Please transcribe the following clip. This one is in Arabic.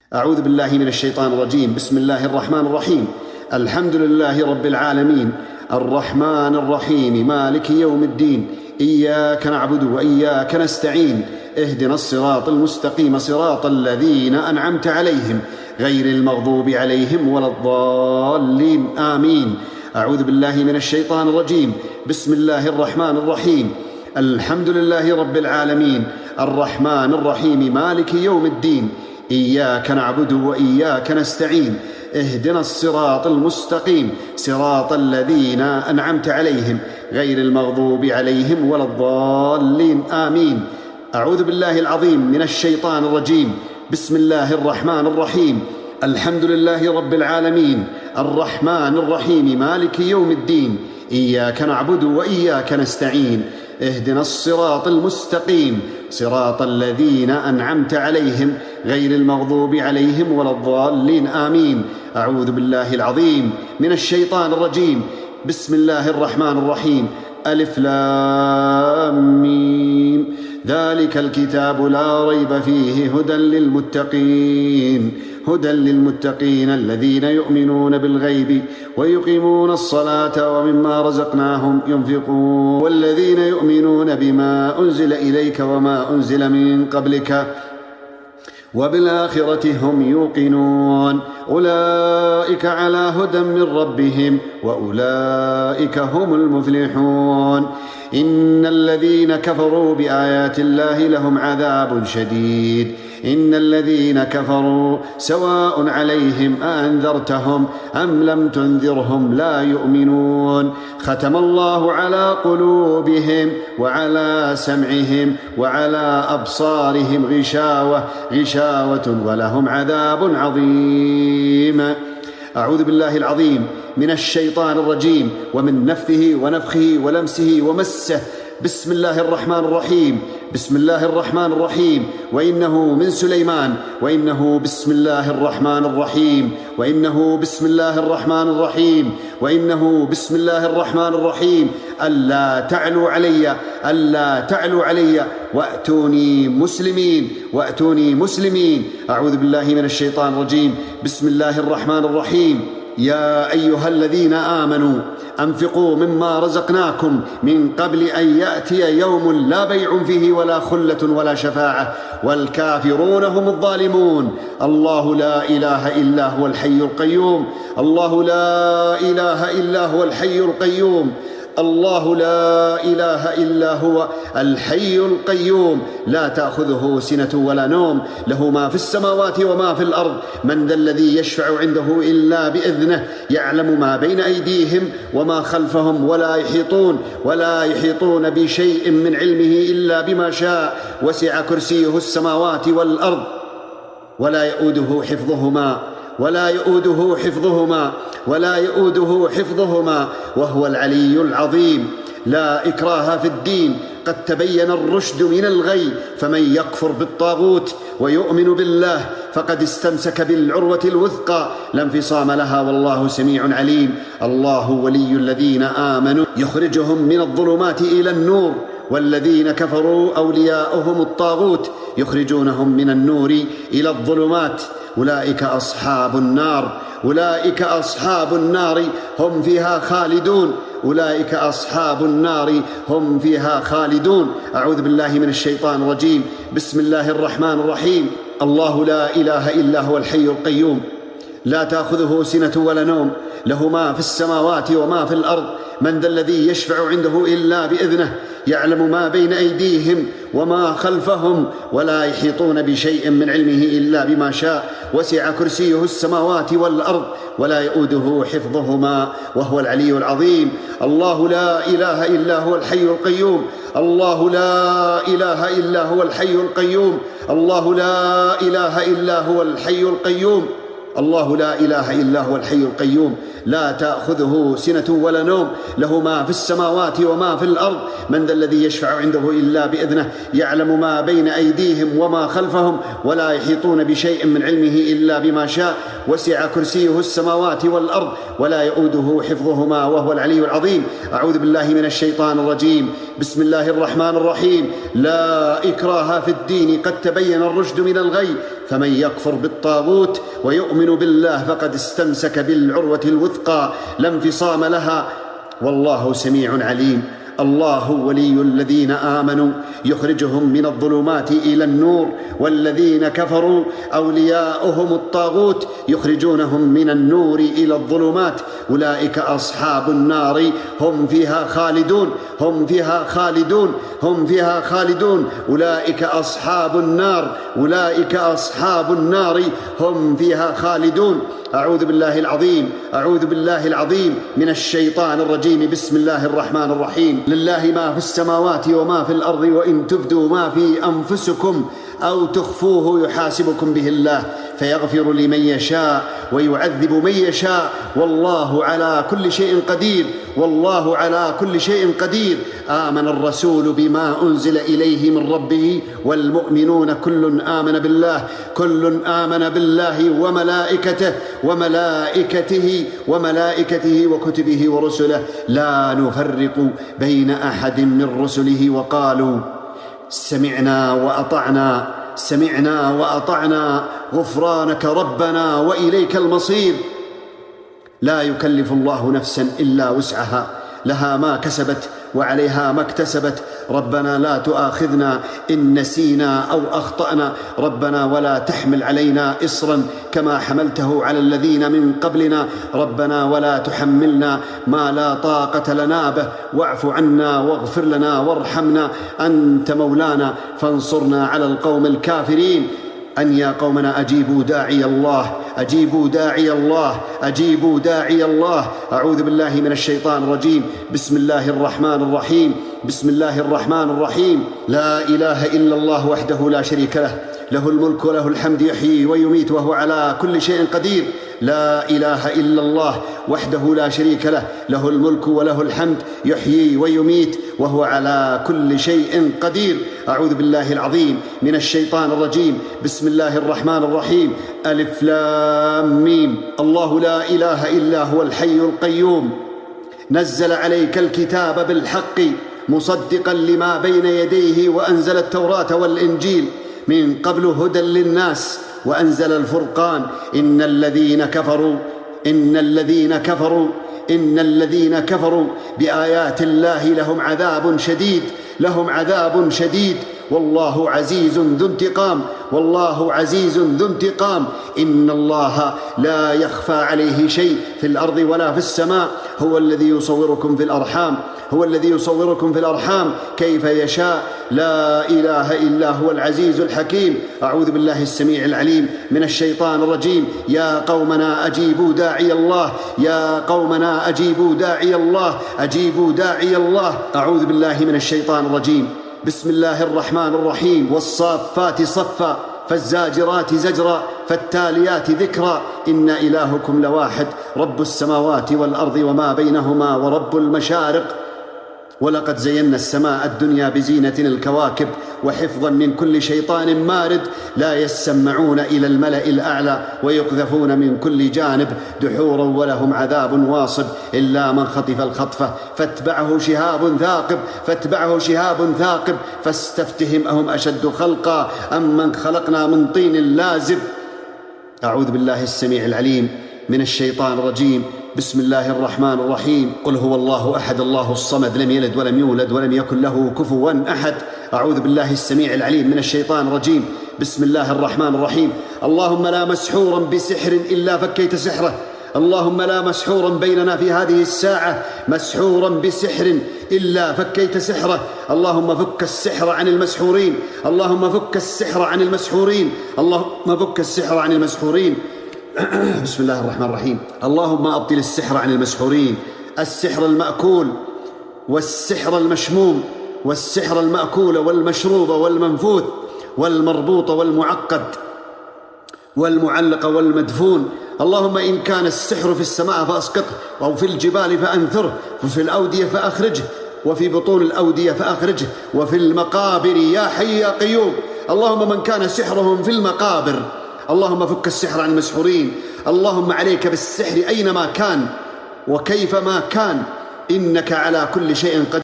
أعوذ بالله من الشيطان الرجيم. بسم الله الرحمن الرحيم. الحمد لله رب العالمين الرحمن الرحيم مالك يوم الدين. إياك نعبد وإياك نستعين. اهدنا الصراط المستقيم صراط الذين أنعمت عليهم غير المغضوب عليهم ولا الضالين آمين. أعوذ بالله من الشيطان الرجيم. بسم الله الرحمن الرحيم. الحمد لله رب العالمين الرحمن الرحيم مالك يوم الدين. إياك نعبد وإياك نستعين. اهدنا الصراط المستقيم صراط الذين أنعمت عليهم غير المغضوب عليهم ولا الضالين آمين. أعوذ بالله العظيم من الشيطان الرجيم. بسم الله الرحمن الرحيم. الحمد لله رب العالمين الرحمن الرحيم مالك يوم الدين. إياك نعبد وإياك نستعين. اهدنا الصراط المستقيم صراط الذين أنعمت عليهم غير المغضوب عليهم ولا الضالين آمين. أعوذ بالله العظيم من الشيطان الرجيم. بسم الله الرحمن الرحيم. ألف لام ميم. ذلك الكتاب لا ريب فيه هدى للمتقين. هدى للمتقين الذين يؤمنون بالغيب ويقيمون الصلاة ومما رزقناهم ينفقون والذين يؤمنون بما أنزل إليك وما أنزل من قبلك وبالآخرة هم يوقنون. أولئك على هدى من ربهم وأولئك هم المفلحون. إن الذين كفروا بآيات الله لهم عذاب شديد. إن الذين كفروا سواء عليهم أأنذرتهم أم لم تنذرهم لا يؤمنون. ختم الله على قلوبهم وعلى سمعهم وعلى أبصارهم غشاوة ولهم عذاب عظيم. أعوذ بالله العظيم من الشيطان الرجيم ومن نفثه ونفخه ولمسه ومسه. بسم الله الرحمن الرحيم. بسم الله الرحمن الرحيم. وإنه من سليمان وإنه بسم الله الرحمن الرحيم. وإنه بسم الله الرحمن الرحيم. وإنه بسم الله الرحمن الرحيم. ألا تعلوا علي وأتوني مسلمين. أعوذ بالله من الشيطان الرجيم. بسم الله الرحمن الرحيم. يا أيها الذين آمنوا أنفقوا مما رزقناكم من قبل أن يأتي يوم لا بيع فيه ولا خلة ولا شفاعة والكافرون هم الظالمون. الله لا إله إلا هو الحي القيوم. الله لا إله إلا هو الحي القيوم. الله لا إله إلا هو الحي القيوم. لا تأخذه سنة ولا نوم. له ما في السماوات وما في الأرض. من ذا الذي يشفع عنده إلا بإذنه. يعلم ما بين أيديهم وما خلفهم ولا يحيطون بشيء من علمه إلا بما شاء. وسع كرسيه السماوات والأرض ولا يؤوده حفظهما وهو العلي العظيم. لا إكراه في الدين قد تبين الرشد من الغي. فمن يكفر بالطاغوت ويؤمن بالله فقد استمسك بالعروة الوثقى لا انفصام لها والله سميع عليم. الله ولي الذين آمنوا يخرجهم من الظلمات إلى النور والذين كفروا أولياؤهم الطاغوت يخرجونهم من النور إلى الظلمات. أولئك أصحاب النار هم فيها خالدون. أعوذ بالله من الشيطان الرجيم. بسم الله الرحمن الرحيم. الله لا إله إلا هو الحي القيوم. لا تأخذه سنة ولا نوم. له ما في السماوات وما في الأرض. من ذا الذي يشفع عنده إلا بإذنه. يعلم ما بين أيديهم وما خلفهم ولا يحيطون بشيء من علمه إلا بما شاء. وسع كرسيه السماوات والأرض ولا يؤوده حفظهما وهو العلي العظيم. الله لا إله إلا هو الحي القيوم. الله لا إله إلا هو الحي القيوم. الله لا إله إلا هو الحي القيوم. الله لا إله إلا هو الحي القيوم. لا تأخذه سنة ولا نوم. له ما في السماوات وما في الأرض. من ذا الذي يشفع عنده إلا بإذنه. يعلم ما بين أيديهم وما خلفهم ولا يحيطون بشيء من علمه إلا بما شاء. وسع كرسيه السماوات والأرض ولا يؤوده حفظهما وهو العلي العظيم. أعوذ بالله من الشيطان الرجيم. بسم الله الرحمن الرحيم. لا إكراه في الدين قد تبين الرشد من الغي. فمن يكفر بالطاغوت ويؤمن بالله فقد استمسك بالعروة الوثقى لا انفصام لها، والله سميع عليم. الله ولي الذين آمنوا يخرجهم من الظلمات إلى النور، والذين كفروا أولياؤهم الطاغوت يخرجونهم من النور إلى الظلمات، أولئك أصحاب النار هم فيها خالدون، هم فيها خالدون، هم فيها خالدون، أولئك أصحاب النار، أولئك أصحاب النار هم فيها خالدون. أعوذ بالله العظيم، أعوذ بالله العظيم من الشيطان الرجيم. بسم الله الرحمن الرحيم. لله ما في السماوات وما في الأرض، وإن تبدوا ما في أنفسكم أو تخفوه يحاسبكم به الله فيغفر لمن يشاء ويعذب من يشاء، والله على كل شيء قدير، والله على كل شيء قدير. آمن الرسول بما أنزل إليه من ربه والمؤمنون كل آمن بالله، كل آمن بالله وملائكته وكتبه ورسله لا نفرق بين أحد من رسله، وقالوا سمعنا وأطعنا، سمعنا وأطعنا غفرانك ربنا وإليك المصير. لا يكلف الله نفسا إلا وسعها، لها ما كسبت وعليها ما اكتسبت. ربنا لا تؤاخذنا إن نسينا أو أخطأنا، ربنا ولا تحمل علينا إصرا كما حملته على الذين من قبلنا، ربنا ولا تحملنا ما لا طاقة لنا به، واعف عنا واغفر لنا وارحمنا، أنت مولانا فانصرنا على القوم الكافرين. أن يا قومنا أجيبوا داعي الله، أجيبوا داعي الله، أجيبوا داعي الله. أعوذ بالله من الشيطان الرجيم. بسم الله الرحمن الرحيم، بسم الله الرحمن الرحيم. لا إله إلا الله وحده لا شريك له، له الملك وله الحمد يحيي ويميت وهو على كل شيء قدير. لا إله إلا الله وحده لا شريك له، له الملك وله الحمد يحيي ويميت وهو على كل شيء قدير. أعوذ بالله العظيم من الشيطان الرجيم. بسم الله الرحمن الرحيم. ألف لام ميم. الله لا إله إلا هو الحي القيوم، نزل عليك الكتاب بالحق مصدقا لما بين يديه، وأنزل التوراة والإنجيل من قبل هدى للناس وأنزل الفرقان. إن الذين كفروا بآيات الله لهم عذاب شديد، لهم عذاب شديد، والله عزيز ذو انتقام، والله عزيز ذو انتقام. إن الله لا يخفى عليه شيء في الأرض ولا في السماء، هو الذي يصوركم في الأرحام، هو الذي يصوركم في الأرحام كيف يشاء. لا إله إلا هو العزيز الحكيم. أعوذ بالله السميع العليم من الشيطان الرجيم. يا قومنا أجيبوا داعي الله، يا قومنا أجيبوا داعي الله، أجيبوا داعي الله. أعوذ بالله من الشيطان الرجيم. بسم الله الرحمن الرحيم. والصافات صفا فالزاجرات زجرا فالتاليات ذكرا، إن إلهكم لواحد رب السماوات والأرض وما بينهما ورب المشارق. ولقد زينا السماء الدنيا بزينة الكواكب وحفظا من كل شيطان مارد، لا يسمعون إلى الملأ الأعلى ويقذفون من كل جانب دحورا ولهم عذاب واصب، إلا من خطف الخطفة فاتبعه شهاب ثاقب فاستفتهم أهم أشد خلقا أم من خلقنا من طين لازب. أعوذ بالله السميع العليم من الشيطان الرجيم. بسم الله الرحمن الرحيم. قل هو الله أحد الله الصمد لم يلد ولم يولد ولم يكن له كفوا أحد. أعوذ بالله السميع العليم من الشيطان الرجيم. بسم الله الرحمن الرحيم. اللهم لا مسحورا بسحر إلا فكيت سحره، اللهم لا مسحورا بيننا في هذه الساعة مسحورا بسحر إلا فكيت سحره، اللهم فك السحر عن المسحورين، اللهم فك السحر عن المسحورين، اللهم فك السحر عن المسحورين. بسم الله الرحمن الرحيم. اللهم أبطل السحر عن المسحورين، السحر المأكول والسحر المشموم والسحر المأكول والمشروب والمنفوث والمربوط والمعقد والمعلق والمدفون. اللهم إن كان السحر في السماء فأسقطه، أو في الجبال فأنثره، وفي الأودية فأخرجه، وفي بطون الأودية فأخرجه، وفي المقابر يا حي يا قيوم. اللهم من كان سحرهم في المقابر اللهم فك السحر عن المسحورين. اللهم عليك بالسحر أينما كان وكيفما كان، إنك على كل شيء قدير.